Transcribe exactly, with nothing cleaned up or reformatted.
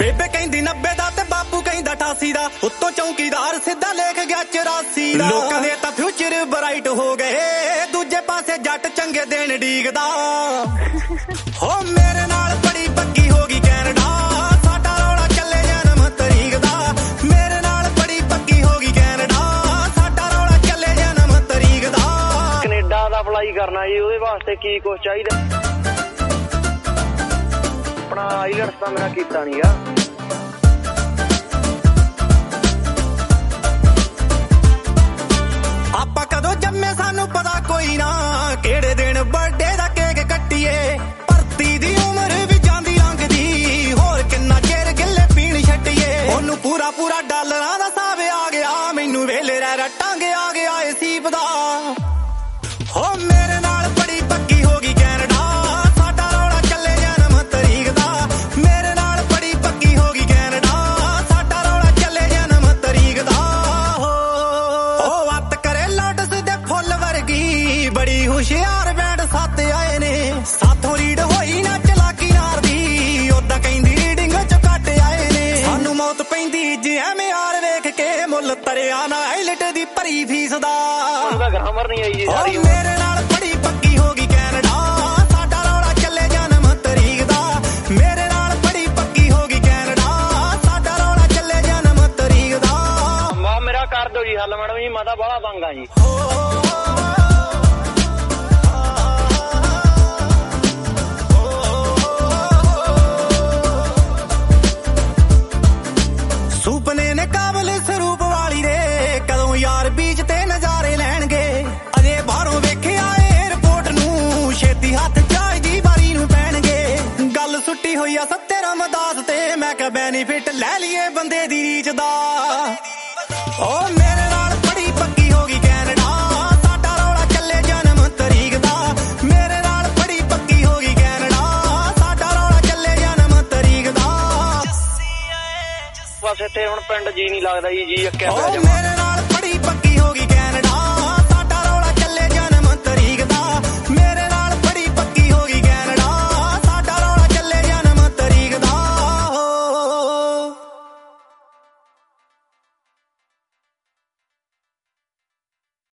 ਬੇਬੇ ਕਹਿੰਦੀ ਨੱਬੇ ਦਾ ਤੇ ਬਾਪੂ ਕਹਿੰਦਾ ਅਠਾਸੀ ਦਾ, ਉੱਤੋਂ ਚੌਂਕੀਦਾਰ ਸਿੱਧਾ ਲੇਖ ਗਿਆ ਚੁਰਾਸੀ ਦਾ। ਲੋਕਾਂ ਦੇ ਤਾਂ ਫਿਊਚਰ ਬਰਾਈਟ ਹੋ ਗਏ, ਦੂਜੇ ਪਾਸੇ ਜੱਟ ਚੰਗੇ ਦਿਨ ਡੀਕਦਾ। ਹੋ ਮੇਰੇ ਨਾਲ ਬੜੀ ਪੱਕੀ ਹੋ ਗਈ ਕੈਨੇਡਾ, ਸਾਡਾ ਰੌਲਾ ਚੱਲੇ ਜਨਮ ਤਰੀਕ ਦਾ। ਮੇਰੇ ਨਾਲ ਬੜੀ ਪੱਕੀ ਹੋ ਗਈ ਕੈਨੇਡਾ, ਸਾਡਾ ਰੌਲਾ ਚੱਲੇ ਜਨਮ ਤਰੀਕ ਦਾ। ਕੈਨੇਡਾ ਦਾ ਅਪਲਾਈ ਕਰਨਾ ਜੀ, ਉਹਦੇ ਵਾਸਤੇ ਕੀ ਕੁਛ ਚਾਹੀਦਾ? ਆਪਣਾ ਆਈਲੈਟਸ ਤਾਂ ਮੇਰਾ ਕੀਤਾ ਨੀ ਗਾ। ਆਪਾਂ ਕਦੋਂ ਜੰਮੇ ਸਾਨੂੰ ਪਤਾ ਕੋਈ ਨਾ, ਕਿਹੜੇ ਦਿਨ ਬਰਥਡੇ ਦਾ ਕੇਕ ਕੱਟੀਏ। ਭਰਤੀ ਦੀ ਉਮਰ ਵੀ ਜਾਂਦੀ ਲੰਘਦੀ, ਹੋਰ ਕਿੰਨਾ ਚਿਰ ਗਿੱਲੇ ਪੀਣ ਛੱਡੀਏ। ਉਹਨੂੰ ਪੂਰਾ ਪੂਰਾ ਡਾਲਰਾਂ ਦਾ ਹਿਸਾਬ ਆ ਗਿਆ, ਮੈਨੂੰ ਵੇਲੇ ਰਹਿ ਰਹਿ ਟਾਂਗੇ ਆ ਗਿਆ ਏ ਸੀਪ ਦਾ। ਹੋ ਮੇਰੇ ਨਾਲ ਬੜੀ ਪੱਕੀ ਹੋ ਗਈ ਕੈਨੇਡਾ, ਸਾਡਾ ਰੌਲਾ ਚੱਲੇ ਜਨਮ ਤਰੀਕ ਦਾ। ਮੇਰੇ ਨਾਲ ਬੜੀ ਪੱਕੀ ਹੋ ਗਈ ਕੈਨੇਡਾ, ਸਾਡਾ ਰੌਲਾ ਚੱਲੇ ਜਨਮ ਤਰੀਕ ਦਾ। ਹੋ ਵੱਤ ਕਰੇ ਲੋਟਸ ਦੇ ਫੁੱਲ ਵਰਗੀ, ਬੜੀ ਹੁਸ਼ਿਆਰ ਬੈਂਡ ਸੱਤ ਆਏ ਨੇ। ਸਾਥੋਂ ਰੀਡ ਹੋਈ ਨਾ ਚਲਾਕੀ ਨਾਰ ਦੀ, ਓਦਾਂ ਕਹਿੰਦੀ ਰੀਡਿੰਗ ਚ ਘੱਟ ਆਏ ਨੇ। ਸਾਨੂੰ ਮੌਤ ਪੈਂਦੀ ਜੇ ਐਵੇਂ ਯਾਰ ਵੇਖ ਕੇ, ਮੁੱਲ ਤਰਿਆ ਨਾ ਆਈਲਟ ਦੀ ਭਰੀ ਫੀਸ ਦਾ। ਉਹਦਾ ਗ੍ਰਾਮਰ ਨਹੀਂ ਆਈ ਜੀ ਸਾਰੀ। ਮੇਰੇ ਨਾਲ ਬੜੀ ਪੱਕੀ ਹੋ ਗਈ ਕੈਨੇਡਾ, ਸਾਡਾ ਰੌਲਾ ਚੱਲੇ ਜਨਮ ਤਰੀਕ ਦਾ। ਮੇਰੇ ਨਾਲ ਬੜੀ ਪੱਕੀ ਹੋ ਗਈ ਕੈਨੇਡਾ, ਸਾਡਾ ਰੌਲਾ ਚੱਲੇ ਜਨਮ ਤਰੀਕ ਦਾ। ਮਾ ਮੇਰਾ ਕਰ ਦਿਓ ਜੀ ਹੱਲ ਮੈਡਮ ਜੀ, ਮੈਂ ਤਾਂ ਬਾਹਲਾ ਤੰਗ ਆ ਜੀ। ਸੁਪਨੇ ਨੇ ਕਾਬਲ ਸਰੂਪ ਵਾਲੀ ਦੇ, ਕਦੋਂ ਯਾਰ ਬੀਚ ਤੇ ਨਜ਼ਾਰੇ ਲੈਣਗੇ। ਅਜੇ ਬਾਹਰੋਂ ਵੇਖਿਆ ਏਅਰਪੋਰਟ ਨੂੰ, ਛੇਤੀ ਹੱਥ ਚਾਹ ਦੀ ਵਾਰੀ ਨੂੰ ਪੈਣਗੇ। ਗੱਲ ਸੁੱਟੀ ਹੋਈ ਆ ਸੱਤੇ ਰਮਦਾਸ ਤੇ, ਮੈਂ ਕਿਹਾ ਬੈਨੀਫਿਟ ਲੈ ਲਈਏ ਬੰਦੇ ਦੀ ਰੀਚ ਦਾ। ਓ ਮੇਰੇ ਨਾਲ ਬੜੀ ਪੱਕੀ ਹੋ ਗਈ ਕੈਨੇਡਾ, ਸਾਡਾ ਰੌਲਾ ਚੱਲੇ ਜਨਮ ਤਰੀਕ ਦਾ। ਮੇਰੇ ਨਾਲ ਬੜੀ ਪੱਕੀ ਹੋ ਗਈ ਕੈਨੇਡਾ, ਸਾਡਾ ਰੌਲਾ ਚੱਲੇ ਜਨਮ ਤਰੀਕ ਦਾ। ਬਸ ਇੱਥੇ ਹੁਣ ਪਿੰਡ ਜੀ ਨਹੀਂ ਲੱਗਦਾ ਜੀ, ਜੀ ਅੱਕਿਆ ਓ ਪਿਆ ਜਮਾ। ਮੇਰੇ